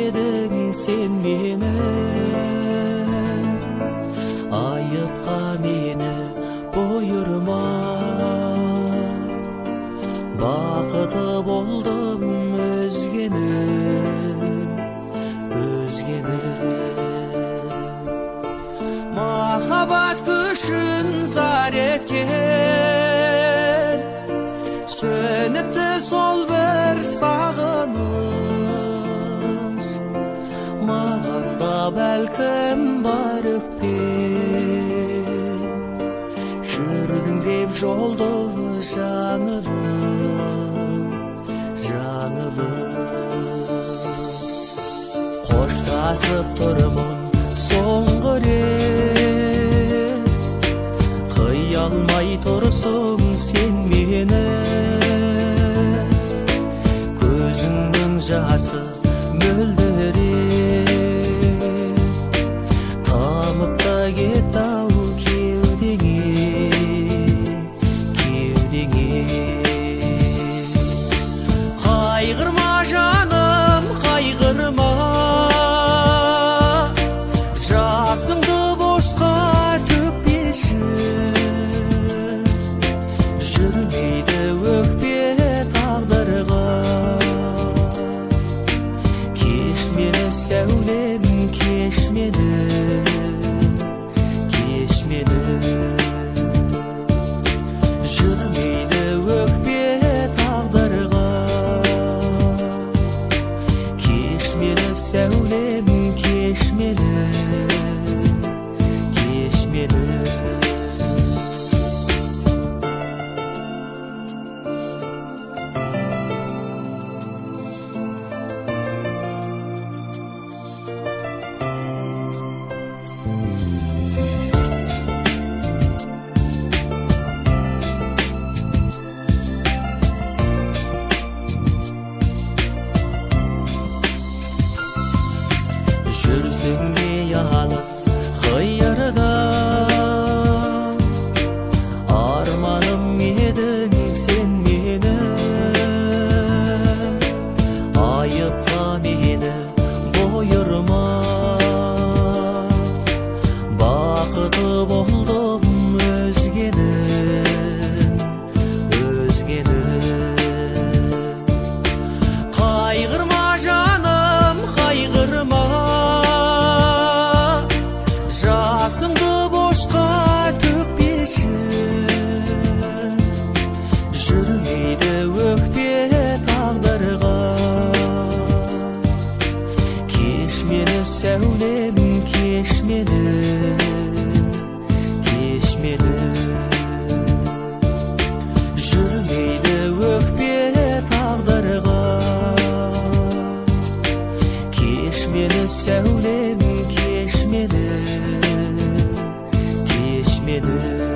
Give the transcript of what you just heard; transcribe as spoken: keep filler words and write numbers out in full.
eдің sen meni, ayıpqa meni buyurma. Бақыты болдым өзгенің, өзгенің. Махаббат күшін зар еткен, сөніпті сол бір сағыныш. Маған да бәлкім бар өкпен, жүрдің деп жолды жаңылып, жаңылып. Қоштасып тұрмын соңғы рет, қия алмай тұрсың сен мені. Көзіңнің жасы мөлдіреп, тамып та кетті-ау кеудеңе, кеудеңе. Қайғырма жаным, қайғырма, жасыңды босқа төкпеші. Жүрмейді өкпе тағдырға, кеш мені сәулем, кеш мені, кеш мені. Жүрмейді өкпе тағдырға, кеш мені сәулем, кеш мені, кеш мені. Жүрсің де ялыс қиырда, арманым едің сен мені. Айыпқа мені бұйырма, бақыты болдым өзгенің, өзгенің. Қайғырма жаным, қайғырма, жасыңды босқа төкпеші. Жүрмейді өкпе тағдырға, кеш мені сәулем, кеш мені, кеш мені. Жүрмейді өкпе тағдырға, кеш мені сәулем, кеш мені, кеш мені.